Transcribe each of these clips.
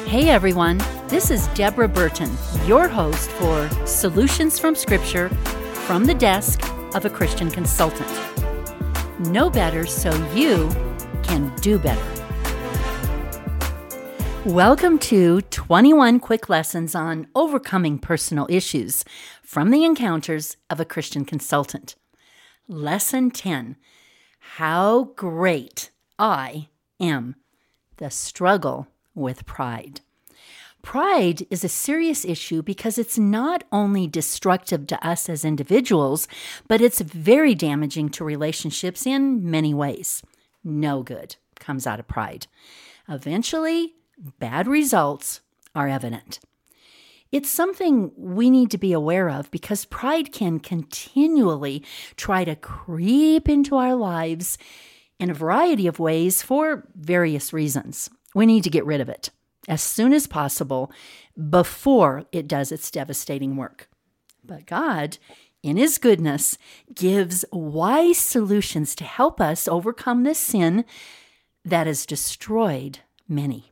Hey everyone, this is Deborah Burton, your host for Solutions from Scripture from the desk of a Christian consultant. Know better so you can do better. Welcome to 21 quick lessons on overcoming personal issues from the encounters of a Christian consultant. Lesson 10, How Great I Am, the Struggle with Pride. Pride is a serious issue because it's not only destructive to us as individuals, but it's very damaging to relationships in many ways. No good comes out of pride. Eventually, bad results are evident. It's something we need to be aware of because pride can continually try to creep into our lives in a variety of ways for various reasons. We need to get rid of it as soon as possible before it does its devastating work. But God, in His goodness, gives wise solutions to help us overcome this sin that has destroyed many.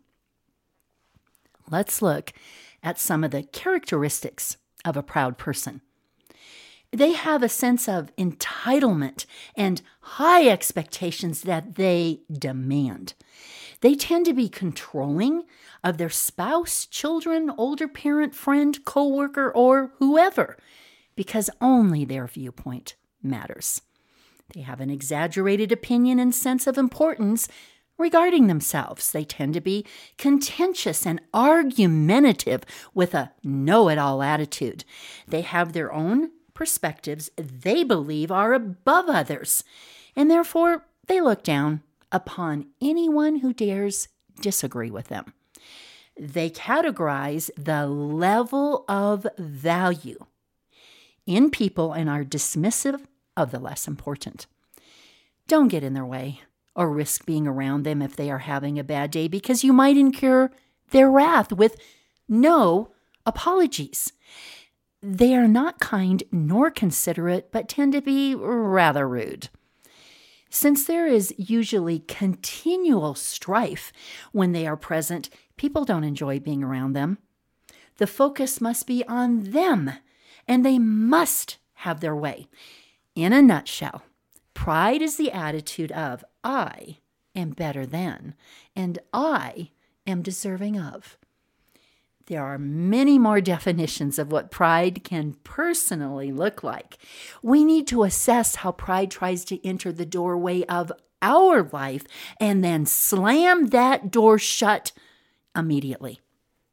Let's look at some of the characteristics of a proud person. They have a sense of entitlement and high expectations that they demand. They tend to be controlling of their spouse, children, older parent, friend, coworker, or whoever, because only their viewpoint matters. They have an exaggerated opinion and sense of importance regarding themselves. They tend to be contentious and argumentative with a know-it-all attitude. They have their own perspectives they believe are above others, and therefore they look down upon anyone who dares disagree with them. They categorize the level of value in people and are dismissive of the less important. Don't get in their way or risk being around them if they are having a bad day because you might incur their wrath with no apologies. They are not kind nor considerate, but tend to be rather rude. Since there is usually continual strife when they are present, people don't enjoy being around them. The focus must be on them, and they must have their way. In a nutshell, pride is the attitude of, I am better than, and I am deserving of. There are many more definitions of what pride can personally look like. We need to assess how pride tries to enter the doorway of our life and then slam that door shut immediately.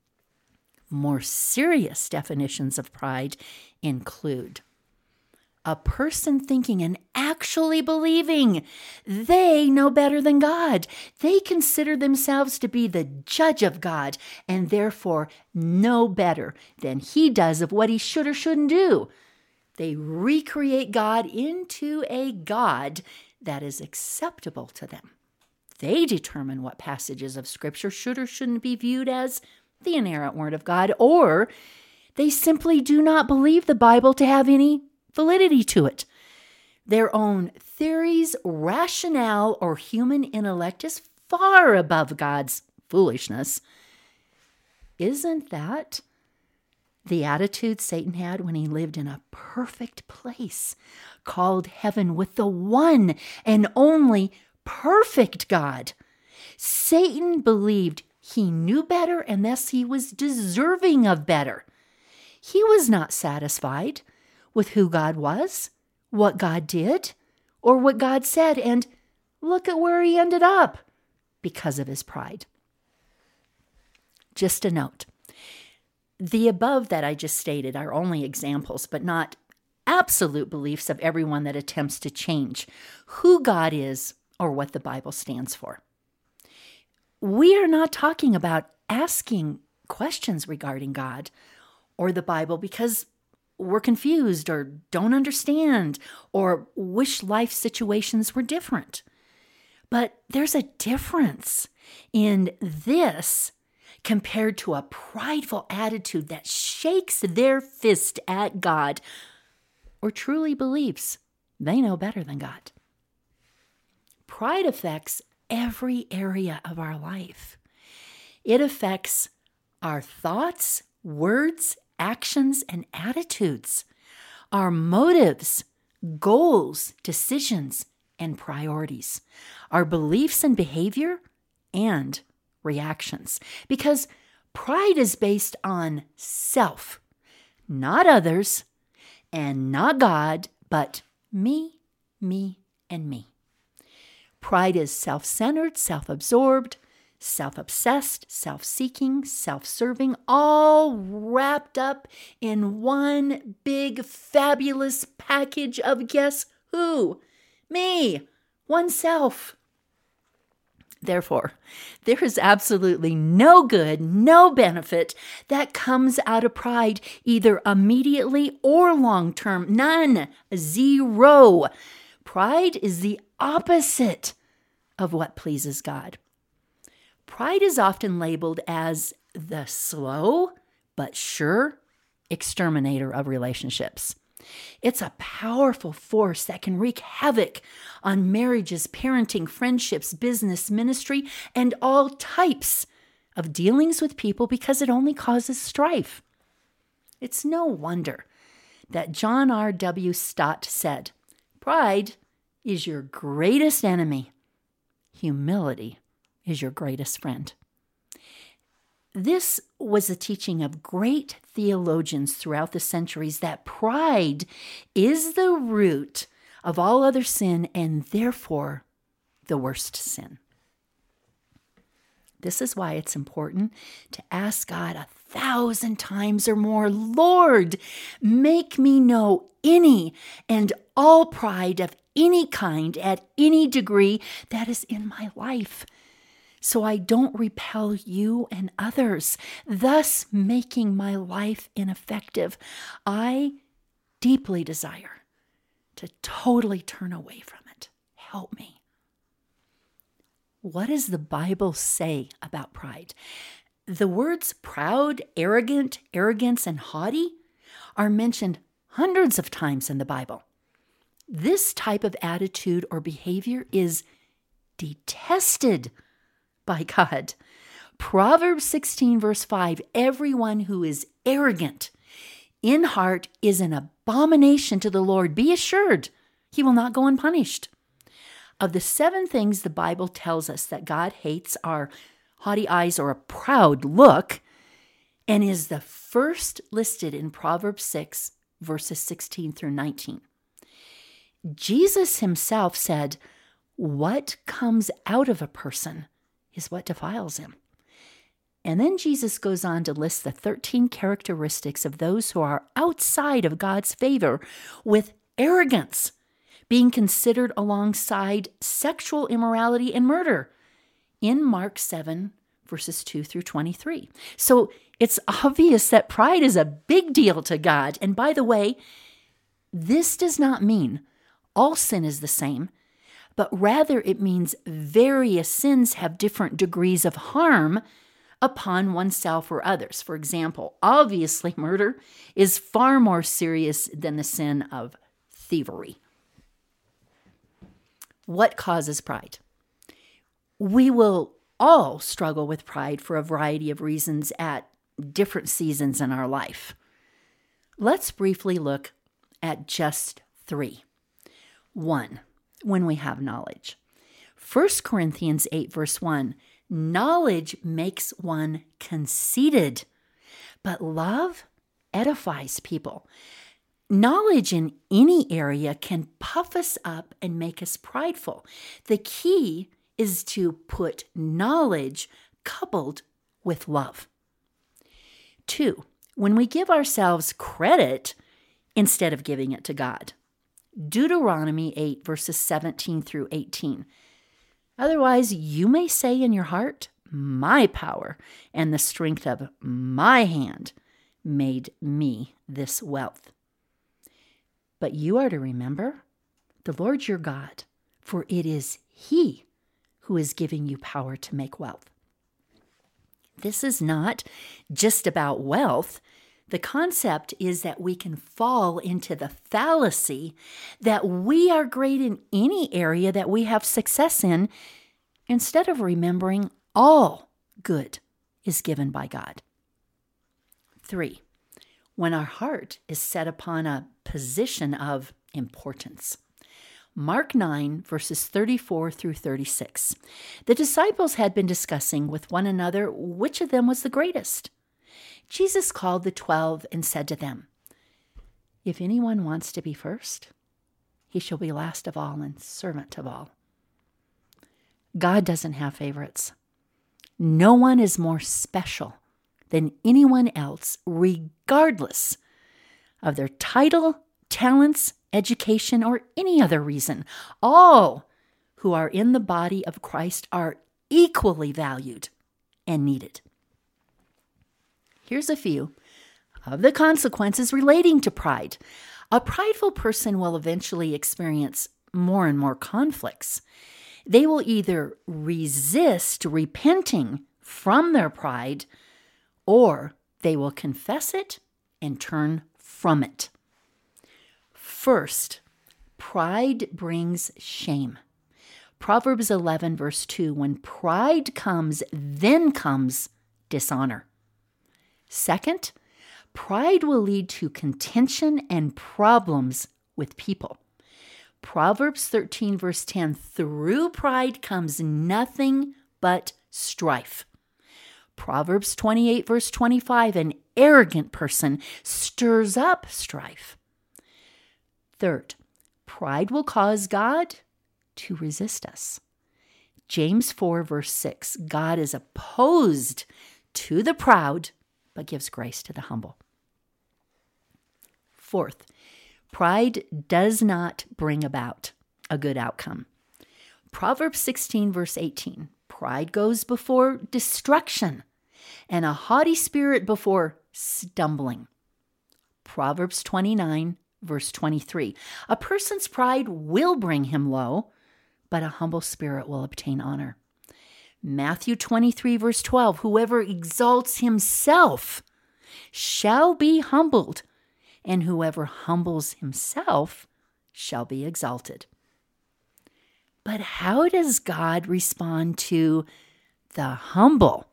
More serious definitions of pride include a person thinking and actually believing they know better than God. They consider themselves to be the judge of God and therefore know better than He does of what He should or shouldn't do. They recreate God into a God that is acceptable to them. They determine what passages of Scripture should or shouldn't be viewed as the inerrant Word of God, or they simply do not believe the Bible to have any validity to it. Their own theories, rationale, or human intellect is far above God's foolishness. Isn't that the attitude Satan had when he lived in a perfect place called heaven with the one and only perfect God? Satan believed he knew better and thus he was deserving of better. He was not satisfied with who God was, what God did, or what God said, and look at where he ended up because of his pride. Just a note, the above that I just stated are only examples, but not absolute beliefs of everyone that attempts to change who God is or what the Bible stands for. We are not talking about asking questions regarding God or the Bible because we're confused or don't understand or wish life situations were different. But there's a difference in this compared to a prideful attitude that shakes their fist at God or truly believes they know better than God. Pride affects every area of our life. It affects our thoughts, words, actions, and attitudes, our motives, goals, decisions, and priorities, our beliefs and behavior, and reactions. Because pride is based on self, not others, and not God, but me, and me. Pride is self-centered, self-absorbed, self-obsessed, self-seeking, self-serving, all wrapped up in one big fabulous package of guess who? Me, oneself. Therefore, there is absolutely no good, no benefit that comes out of pride, either immediately or long-term. None. Zero. Pride is the opposite of what pleases God. Pride is often labeled as the slow but sure exterminator of relationships. It's a powerful force that can wreak havoc on marriages, parenting, friendships, business, ministry, and all types of dealings with people because it only causes strife. It's no wonder that John R.W. Stott said, "Pride is your greatest enemy. Humility is your greatest friend." This was a teaching of great theologians throughout the centuries that pride is the root of all other sin and therefore the worst sin. This is why it's important to ask God 1,000 times or more, "Lord, make me know any and all pride of any kind at any degree that is in my life, so I don't repel you and others, thus making my life ineffective. I deeply desire to totally turn away from it. Help me." What does the Bible say about pride? The words proud, arrogant, arrogance, and haughty are mentioned hundreds of times in the Bible. This type of attitude or behavior is detested by God. Proverbs 16 verse 5, "Everyone who is arrogant in heart is an abomination to the Lord. Be assured, he will not go unpunished." Of the 7 things the Bible tells us that God hates are haughty eyes or a proud look, and is the first listed in Proverbs 6 verses 16 through 19. Jesus himself said, "What comes out of a person is what defiles him." And then Jesus goes on to list the 13 characteristics of those who are outside of God's favor, with arrogance being considered alongside sexual immorality and murder in Mark 7, verses 2 through 23. So it's obvious that pride is a big deal to God. And by the way, this does not mean all sin is the same, but rather it means various sins have different degrees of harm upon oneself or others. For example, obviously murder is far more serious than the sin of thievery. What causes pride? We will all struggle with pride for a variety of reasons at different seasons in our life. Let's briefly look at just 3. 1, when we have knowledge. 1 Corinthians 8 verse 1, "Knowledge makes one conceited, but love edifies people." Knowledge in any area can puff us up and make us prideful. The key is to put knowledge coupled with love. 2, when we give ourselves credit instead of giving it to God. Deuteronomy 8 verses 17 through 18. "Otherwise, you may say in your heart, 'My power and the strength of my hand made me this wealth.' But you are to remember the Lord your God, for it is He who is giving you power to make wealth." This is not just about wealth. The concept is that we can fall into the fallacy that we are great in any area that we have success in, instead of remembering all good is given by God. 3, when our heart is set upon a position of importance. Mark 9, verses 34 through 36. The disciples had been discussing with one another which of them was the greatest. Jesus called the 12 and said to them, "If anyone wants to be first, he shall be last of all and servant of all." God doesn't have favorites. No one is more special than anyone else, regardless of their title, talents, education, or any other reason. All who are in the body of Christ are equally valued and needed. Here's a few of the consequences relating to pride. A prideful person will eventually experience more and more conflicts. They will either resist repenting from their pride, or they will confess it and turn from it. First, pride brings shame. Proverbs 11, verse 2, when pride comes, then comes dishonor. Second, pride will lead to contention and problems with people. Proverbs 13, verse 10, through pride comes nothing but strife. Proverbs 28, verse 25, an arrogant person stirs up strife. Third, pride will cause God to resist us. James 4, verse 6, God is opposed to the proud, but gives grace to the humble. Fourth, pride does not bring about a good outcome. Proverbs 16, verse 18, pride goes before destruction, and a haughty spirit before stumbling. Proverbs 29, verse 23, a person's pride will bring him low, but a humble spirit will obtain honor. Matthew 23, verse 12, whoever exalts himself shall be humbled, and whoever humbles himself shall be exalted. But how does God respond to the humble?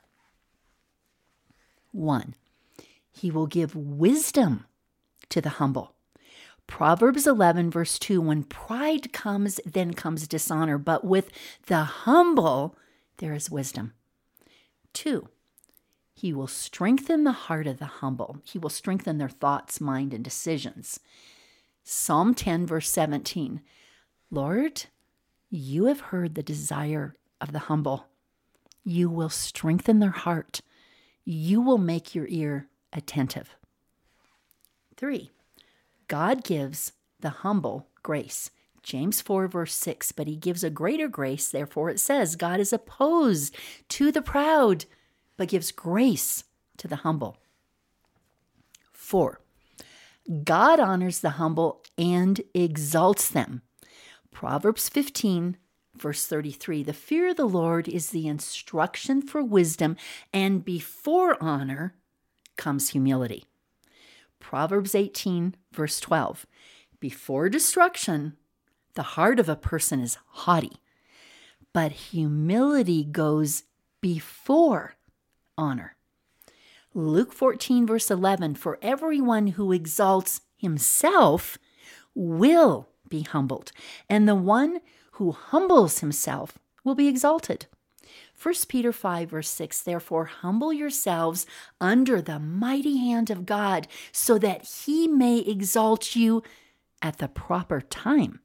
1, he will give wisdom to the humble. Proverbs 11, verse 2, when pride comes, then comes dishonor, but with the humble, there is wisdom. 2, he will strengthen the heart of the humble. He will strengthen their thoughts, mind, and decisions. Psalm 10, verse 17, Lord, you have heard the desire of the humble. You will strengthen their heart. You will make your ear attentive. 3, God gives the humble grace. James 4, verse 6, but he gives a greater grace. Therefore it says, God is opposed to the proud, but gives grace to the humble. 4, God honors the humble and exalts them. Proverbs 15, verse 33, the fear of the Lord is the instruction for wisdom, and before honor comes humility. Proverbs 18, verse 12, before destruction, the heart of a person is haughty, but humility goes before honor. Luke 14, verse 11, for everyone who exalts himself will be humbled, and the one who humbles himself will be exalted. 1 Peter 5, verse 6, therefore humble yourselves under the mighty hand of God, so that he may exalt you at the proper time.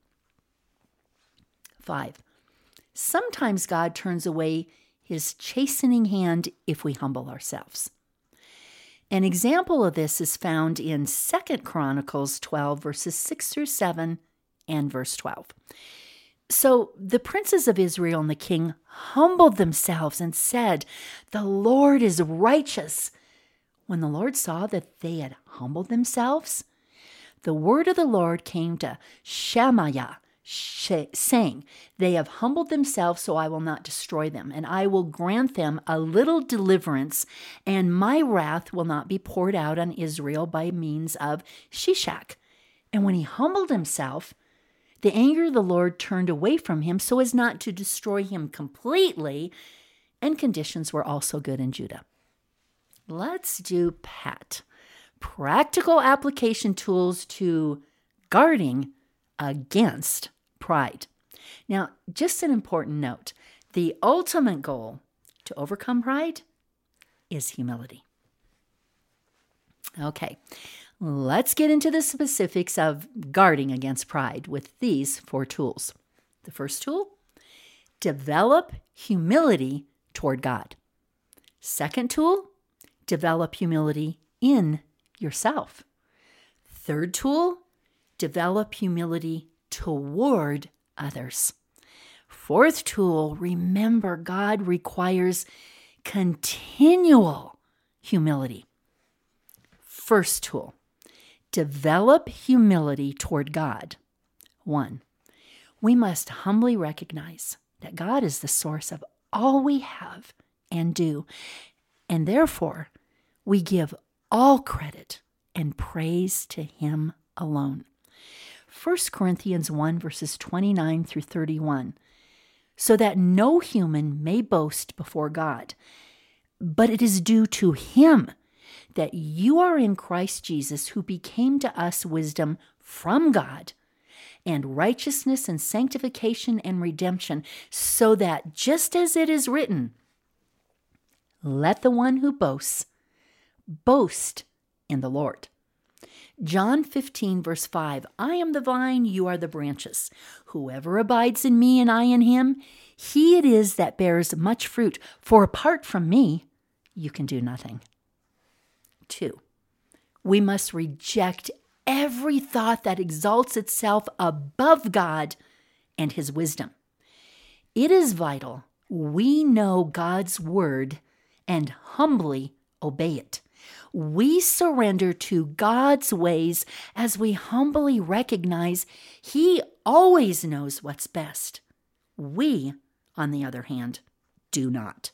5, sometimes God turns away his chastening hand if we humble ourselves. An example of this is found in 2 Chronicles 12, verses 6 through 7 and verse 12. So the princes of Israel and the king humbled themselves and said, the Lord is righteous. When the Lord saw that they had humbled themselves, the word of the Lord came to Shemaiah, saying, they have humbled themselves, so I will not destroy them, and I will grant them a little deliverance, and my wrath will not be poured out on Israel by means of Shishak. And when he humbled himself, the anger of the Lord turned away from him so as not to destroy him completely, and conditions were also good in Judah. Let's do Pat. practical application tools to guarding against pride. Now, just an important note, the ultimate goal to overcome pride is humility. Okay, let's get into the specifics of guarding against pride with these 4 tools. The first tool, develop humility toward God. Second tool, develop humility in yourself. Third tool, develop humility toward others. Fourth tool, remember God requires continual humility. First tool, develop humility toward God. 1, we must humbly recognize that God is the source of all we have and do, and therefore we give all credit and praise to Him alone. 1 Corinthians 1 verses 29 through 31, so that no human may boast before God, but it is due to Him that you are in Christ Jesus, who became to us wisdom from God, and righteousness and sanctification and redemption, so that just as it is written, let the one who boasts boast in the Lord. John 15 verse 5, I am the vine, you are the branches. Whoever abides in me and I in him, he it is that bears much fruit, for apart from me, you can do nothing. 2, we must reject every thought that exalts itself above God and His wisdom. It is vital we know God's word and humbly obey it. We surrender to God's ways as we humbly recognize He always knows what's best. We, on the other hand, do not.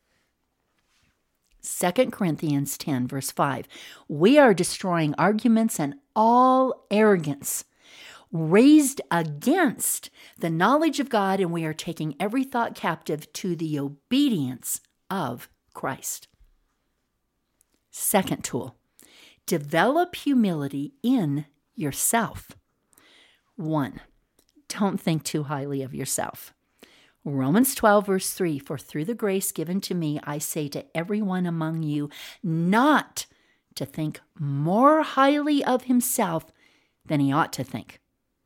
2 Corinthians 10 verse 5, we are destroying arguments and all arrogance raised against the knowledge of God, and we are taking every thought captive to the obedience of Christ. Second tool, develop humility in yourself. 1, don't think too highly of yourself. Romans 12 verse 3, for through the grace given to me, I say to everyone among you, not to think more highly of himself than he ought to think.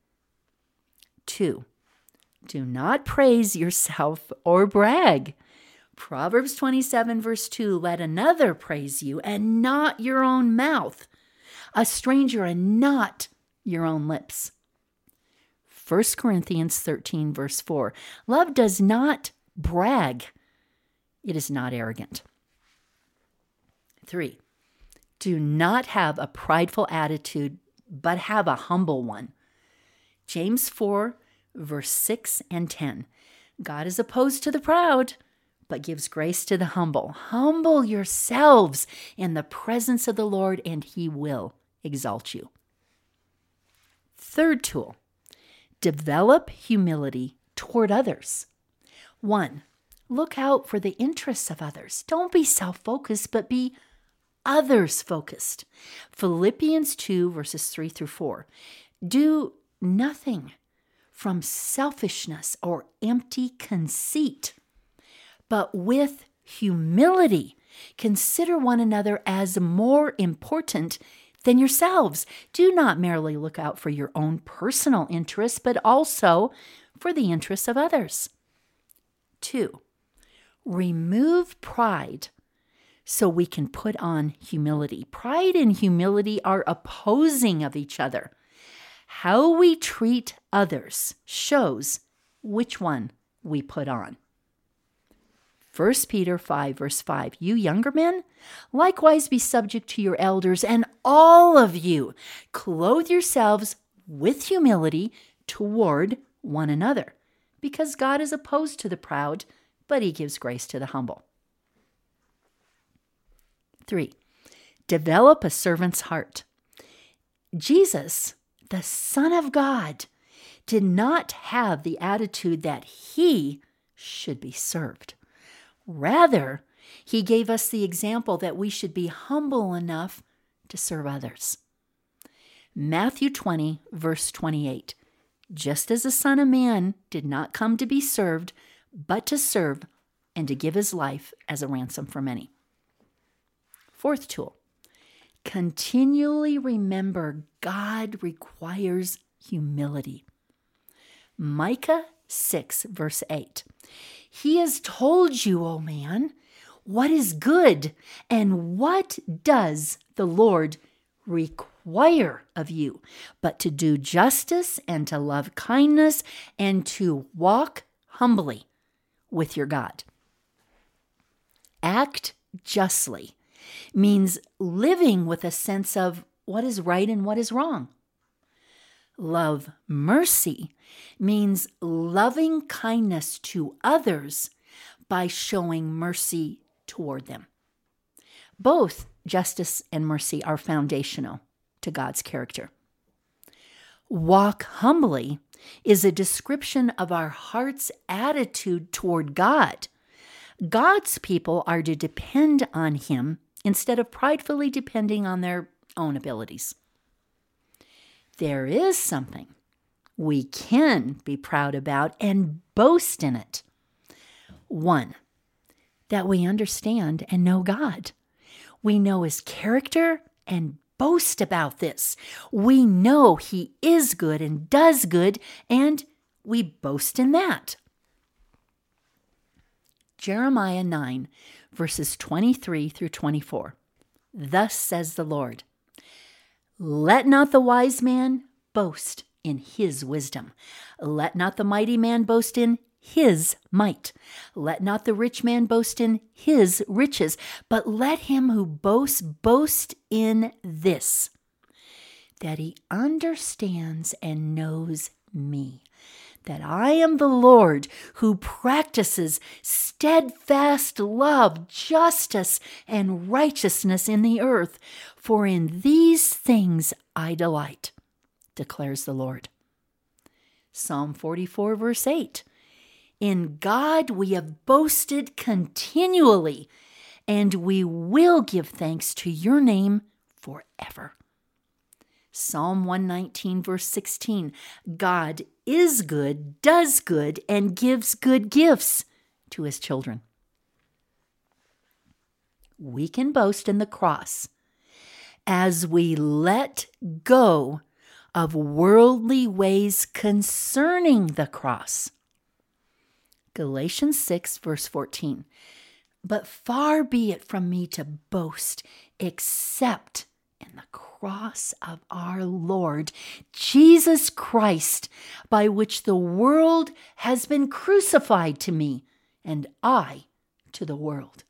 2, do not praise yourself or brag. Proverbs 27 verse 2, let another praise you and not your own mouth, a stranger and not your own lips. 1 Corinthians 13 verse 4, love does not brag. It is not arrogant. 3, do not have a prideful attitude, but have a humble one. James 4 verse 6 and 10, God is opposed to the proud, but gives grace to the humble. Humble yourselves in the presence of the Lord, and He will exalt you. Third tool, develop humility toward others. 1, look out for the interests of others. Don't be self-focused, but be others-focused. Philippians 2 verses 3 through 4, do nothing from selfishness or empty conceit, but with humility, consider one another as more important than yourselves. Do not merely look out for your own personal interests, but also for the interests of others. 2, remove pride so we can put on humility. Pride and humility are opposing of each other. How we treat others shows which one we put on. 1 Peter 5 verse 5, you younger men, likewise be subject to your elders, and all of you clothe yourselves with humility toward one another, because God is opposed to the proud, but He gives grace to the humble. 3, develop a servant's heart. Jesus, the Son of God, did not have the attitude that He should be served. Rather, He gave us the example that we should be humble enough to serve others. Matthew 20, verse 28. Just as the Son of Man did not come to be served, but to serve and to give his life as a ransom for many. Fourth tool, continually remember God requires humility. Micah 6, verse 8. He has told you, O man, what is good, and what does the Lord require of you, but to do justice and to love kindness and to walk humbly with your God. Act justly means living with a sense of what is right and what is wrong. Love mercy means loving kindness to others by showing mercy toward them. Both justice and mercy are foundational to God's character. Walk humbly is a description of our heart's attitude toward God. God's people are to depend on Him instead of pridefully depending on their own abilities. There is something we can be proud about and boast in it. One, that we understand and know God. We know His character and boast about this. We know He is good and does good, and we boast in that. Jeremiah 9, verses 23 through 24. Thus says the Lord, let not the wise man boast in his wisdom. Let not the mighty man boast in his might. Let not the rich man boast in his riches, but let him who boasts boast in this, that he understands and knows me, that I am the Lord who practices steadfast love, justice, and righteousness in the earth. For in these things I delight, declares the Lord. Psalm 44, verse 8. In God we have boasted continually, and we will give thanks to your name forever. Psalm 119, verse 16. God is good, does good, and gives good gifts to his children. We can boast in the cross as we let go of worldly ways concerning the cross. Galatians 6, verse 14. But far be it from me to boast except in the cross of our Lord Jesus Christ, by which the world has been crucified to me, and I to the world.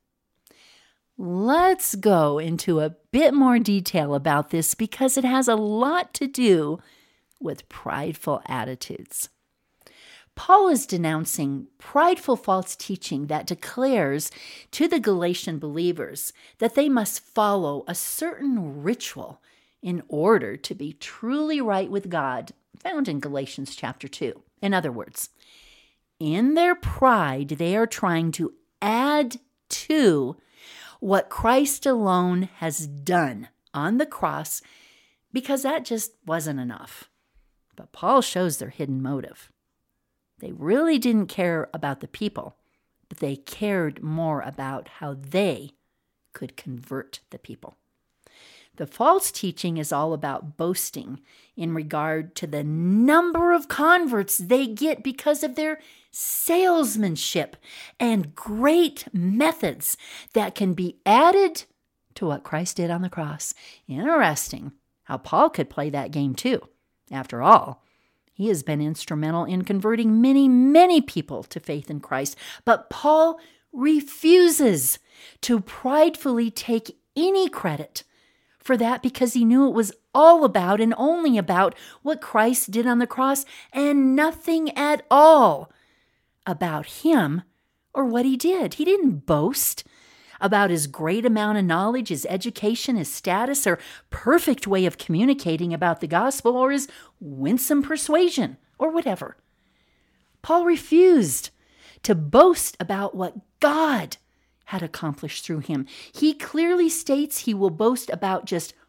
Let's go into a bit more detail about this because it has a lot to do with prideful attitudes. Paul is denouncing prideful false teaching that declares to the Galatian believers that they must follow a certain ritual in order to be truly right with God, found in Galatians chapter 2. In other words, in their pride, they are trying to add to what Christ alone has done on the cross because that just wasn't enough. But Paul shows their hidden motive. They really didn't care about the people, but they cared more about how they could convert the people. The false teaching is all about boasting in regard to the number of converts they get because of their salesmanship and great methods that can be added to what Christ did on the cross. Interesting how Paul could play that game too. After all, he has been instrumental in converting many, many people to faith in Christ. But Paul refuses to pridefully take any credit for that because he knew it was all about and only about what Christ did on the cross and nothing at all about him or what he did. He didn't boast about his great amount of knowledge, his education, his status, or perfect way of communicating about the gospel, or his winsome persuasion, or whatever. Paul refused to boast about what God had accomplished through him. He clearly states he will boast about just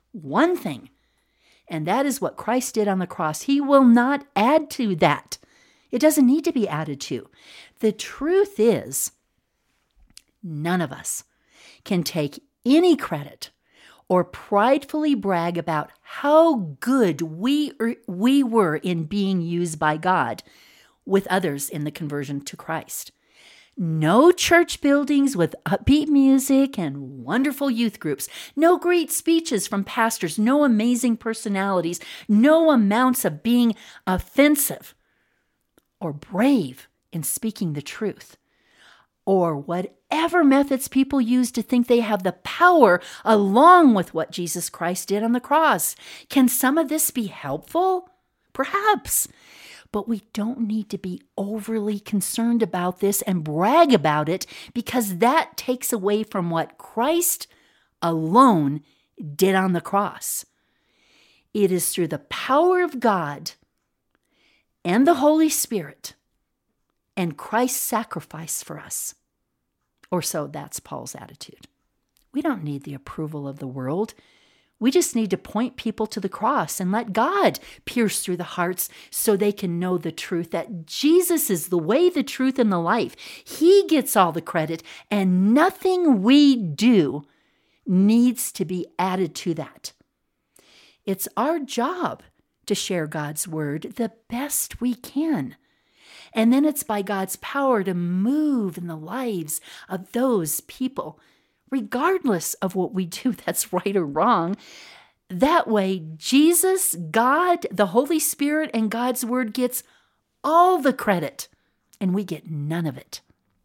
one thing, and that is what Christ did on the cross. He will not add to that. It doesn't need to be added to. The truth is, none of us can take any credit or pridefully brag about how good we were in being used by God with others in the conversion to Christ. No church buildings with upbeat music and wonderful youth groups. No great speeches from pastors. No amazing personalities. No amounts of being offensive or brave in speaking the truth. Or whatever methods people use to think they have the power along with what Jesus Christ did on the cross. Can some of this be helpful? Perhaps. But we don't need to be overly concerned about this and brag about it, because that takes away from what Christ alone did on the cross. It is through the power of God and the Holy Spirit and Christ's sacrifice for us. Or so that's Paul's attitude. We don't need the approval of the world. We just need to point people to the cross and let God pierce through the hearts so they can know the truth, that Jesus is the way, the truth, and the life. He gets all the credit, and nothing we do needs to be added to that. It's our job to share God's word the best we can. And then it's by God's power to move in the lives of those people, regardless of what we do that's right or wrong. That way, Jesus, God, the Holy Spirit, and God's word gets all the credit, and we get none of it.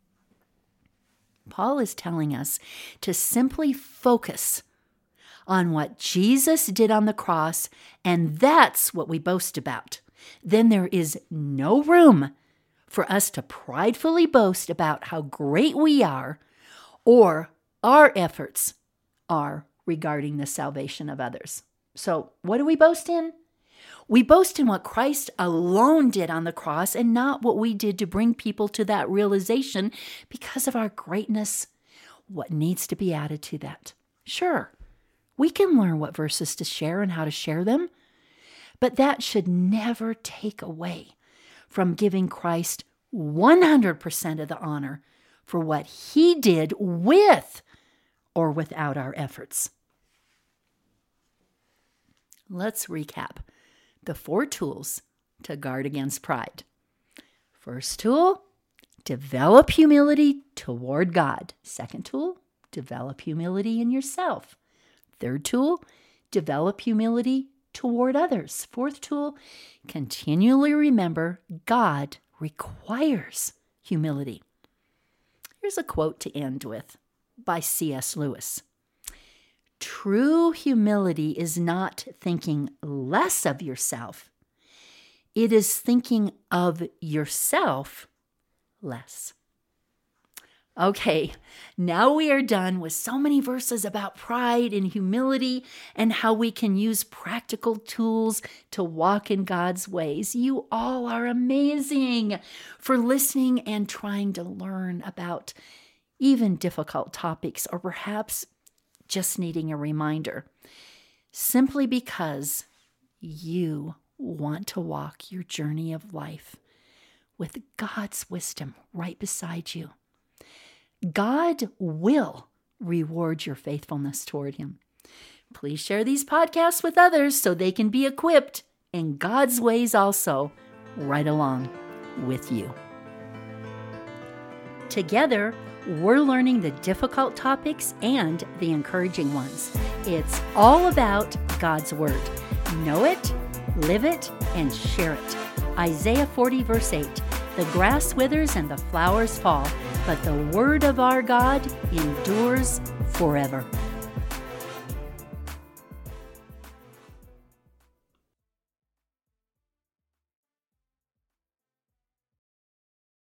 Paul is telling us to simply focus on what Jesus did on the cross, and that's what we boast about. Then there is no room for us to pridefully boast about how great we are or our efforts are regarding the salvation of others. So what do we boast in? We boast in what Christ alone did on the cross and not what we did to bring people to that realization because of our greatness. What needs to be added to that? Sure, we can learn what verses to share and how to share them, but that should never take away from giving Christ 100% of the honor for what he did with or without our efforts. Let's recap the 4 tools to guard against pride. First tool, develop humility toward God. Second tool, develop humility in yourself. Third tool, develop humility toward others. Fourth tool, continually remember God requires humility. Here's a quote to end with by C.S. Lewis. True humility is not thinking less of yourself. It is thinking of yourself less. Okay, now we are done with so many verses about pride and humility and how we can use practical tools to walk in God's ways. You all are amazing for listening and trying to learn about even difficult topics, or perhaps just needing a reminder, simply because you want to walk your journey of life with God's wisdom right beside you. God will reward your faithfulness toward him. Please share these podcasts with others so they can be equipped in God's ways also, right along with you. Together, we're learning the difficult topics and the encouraging ones. It's all about God's Word. Know it, live it, and share it. Isaiah 40, verse 8. The grass withers and the flowers fall, but the word of our God endures forever.